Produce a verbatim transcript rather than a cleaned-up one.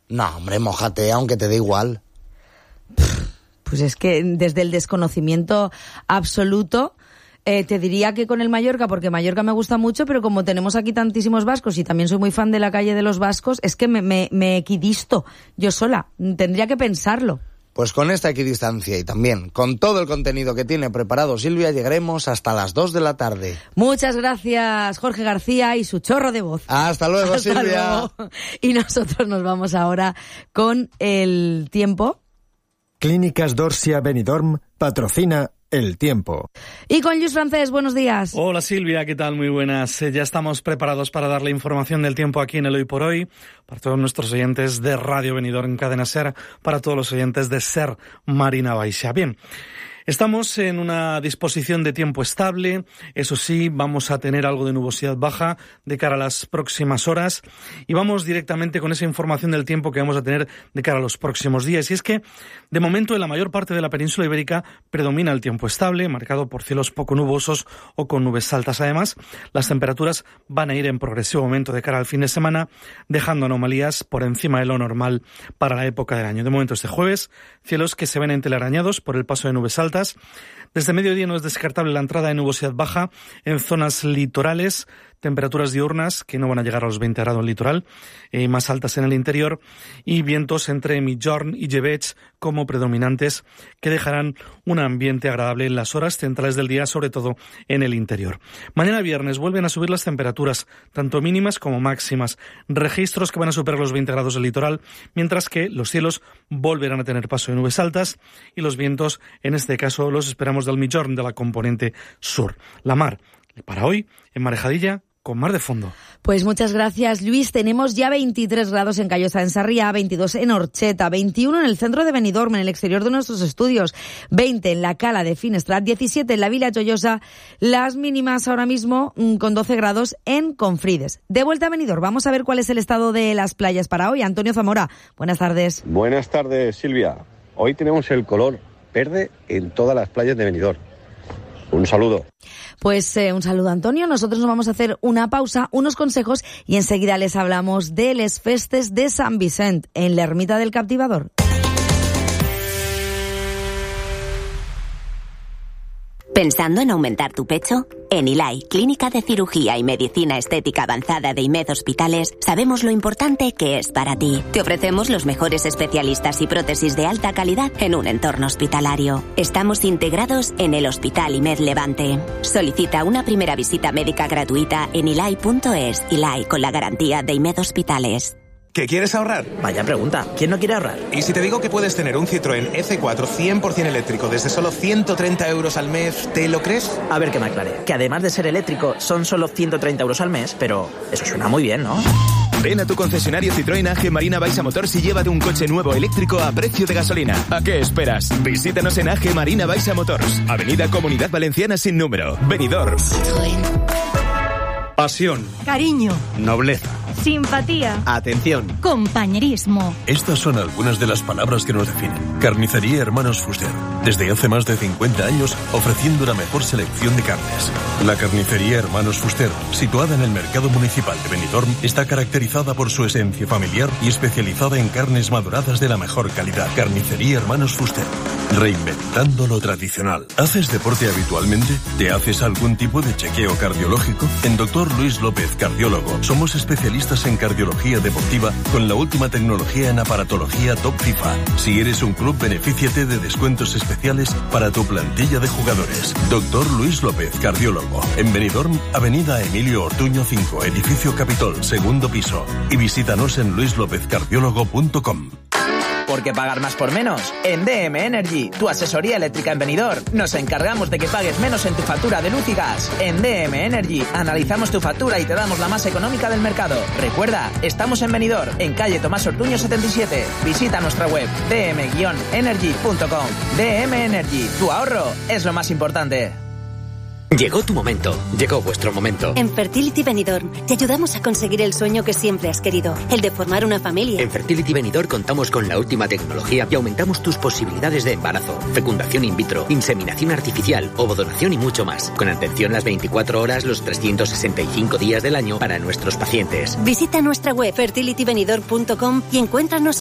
No, hombre, mójate, aunque te dé igual. Pues es que desde el desconocimiento absoluto, eh, te diría que con el Mallorca, porque Mallorca me gusta mucho, pero como tenemos aquí tantísimos vascos y también soy muy fan de la calle de los vascos, es que me, me, me equidisto yo sola. Tendría que pensarlo. Pues con esta equidistancia y también con todo el contenido que tiene preparado Silvia, llegaremos hasta las dos de la tarde. Muchas gracias, Jorge García y su chorro de voz. Hasta luego, Hasta Silvia. Luego. Y nosotros nos vamos ahora con el tiempo. Clínicas Dorsia Benidorm patrocina El Tiempo. Y con Lluís Francés, buenos días. Hola Silvia, ¿qué tal? Muy buenas. Eh, ya estamos preparados para darle información del tiempo aquí en el Hoy por Hoy, para todos nuestros oyentes de Radio Benidorm Cadena Ser, para todos los oyentes de Ser Marina Baixa. Bien. Estamos en una disposición de tiempo estable, eso sí, vamos a tener algo de nubosidad baja de cara a las próximas horas y vamos directamente con esa información del tiempo que vamos a tener de cara a los próximos días. Y es que, de momento, en la mayor parte de la península ibérica predomina el tiempo estable, marcado por cielos poco nubosos o con nubes altas. Además, las temperaturas van a ir en progresivo aumento de cara al fin de semana, dejando anomalías por encima de lo normal para la época del año. De momento, este jueves, cielos que se ven entelarañados por el paso de nubes altas. Desde mediodía no es descartable la entrada de nubosidad baja en zonas litorales, temperaturas diurnas que no van a llegar a los veinte grados en el litoral, eh, más altas en el interior, y vientos entre Migjorn y Llebeig como predominantes que dejarán un ambiente agradable en las horas centrales del día, sobre todo en el interior. Mañana viernes vuelven a subir las temperaturas, tanto mínimas como máximas, registros que van a superar los veinte grados del litoral, mientras que los cielos volverán a tener paso de nubes altas y los vientos, en este caso, los esperamos del Migjorn, de la componente sur. La mar, para hoy, en Marejadilla, con mar de fondo. Pues muchas gracias, Luis. Tenemos ya veintitrés grados en Callosa, en Sarriá, veintidós en Orcheta, veintiuno en el centro de Benidorm, en el exterior de nuestros estudios, veinte en la Cala de Finestrat, diecisiete en la Vila Joyosa, las mínimas ahora mismo con doce grados en Confrides. De vuelta a Benidorm, vamos a ver cuál es el estado de las playas para hoy. Antonio Zamora, buenas tardes. Buenas tardes, Silvia. Hoy tenemos el color verde en todas las playas de Benidorm. Un saludo. Pues eh, un saludo, Antonio. Nosotros nos vamos a hacer una pausa, unos consejos y enseguida les hablamos de les festes de San Vicent en la Ermita del Captivador. ¿Pensando en aumentar tu pecho? En Ilai, Clínica de Cirugía y Medicina Estética Avanzada de IMED Hospitales, sabemos lo importante que es para ti. Te ofrecemos los mejores especialistas y prótesis de alta calidad en un entorno hospitalario. Estamos integrados en el Hospital IMED Levante. Solicita una primera visita médica gratuita en ilai punto es. Ilai, con la garantía de IMED Hospitales. ¿Qué quieres ahorrar? Vaya pregunta, ¿quién no quiere ahorrar? ¿Y si te digo que puedes tener un Citroën F cuatro cien por ciento eléctrico desde solo ciento treinta euros al mes, ¿te lo crees? A ver que me aclare, que además de ser eléctrico son solo ciento treinta euros al mes, pero eso suena muy bien, ¿no? Ven a tu concesionario Citroën A G Marina Baixa Motors y llévate un coche nuevo eléctrico a precio de gasolina. ¿A qué esperas? Visítanos en A G Marina Baixa Motors, Avenida Comunidad Valenciana sin número, Benidorm. Pasión. Cariño. Nobleza. Simpatía. Atención. Compañerismo. Estas son algunas de las palabras que nos definen. Carnicería Hermanos Fuster. Desde hace más de cincuenta años ofreciendo la mejor selección de carnes. La Carnicería Hermanos Fuster, situada en el Mercado Municipal de Benidorm, está caracterizada por su esencia familiar y especializada en carnes maduradas de la mejor calidad. Carnicería Hermanos Fuster. Reinventando lo tradicional. ¿Haces deporte habitualmente? ¿Te haces algún tipo de chequeo cardiológico? En Doctor Luis López Cardiólogo somos especialistas en cardiología deportiva con la última tecnología en aparatología Top FIFA. Si eres un club, benefíciate de descuentos especiales para tu plantilla de jugadores. Doctor Luis López Cardiólogo. En Benidorm, Avenida Emilio Ortuño cinco, Edificio Capitol, segundo piso. Y visítanos en luis lópez cardiólogo punto com. ¿Por qué pagar más por menos? En D M Energy, tu asesoría eléctrica en Benidorm, nos encargamos de que pagues menos en tu factura de luz y gas. En D M Energy, analizamos tu factura y te damos la más económica del mercado. Recuerda, estamos en Benidorm, en calle Tomás Ortuño setenta y siete. Visita nuestra web d m energy punto com. D M Energy, tu ahorro es lo más importante. Llegó tu momento, llegó vuestro momento. En Fertility Benidorm te ayudamos a conseguir el sueño que siempre has querido, el de formar una familia. En Fertility Benidorm contamos con la última tecnología y aumentamos tus posibilidades de embarazo, fecundación in vitro, inseminación artificial, ovodonación y mucho más. Con atención las veinticuatro horas, los trescientos sesenta y cinco días del año para nuestros pacientes. Visita nuestra web fertility benidorm punto com y encuéntranos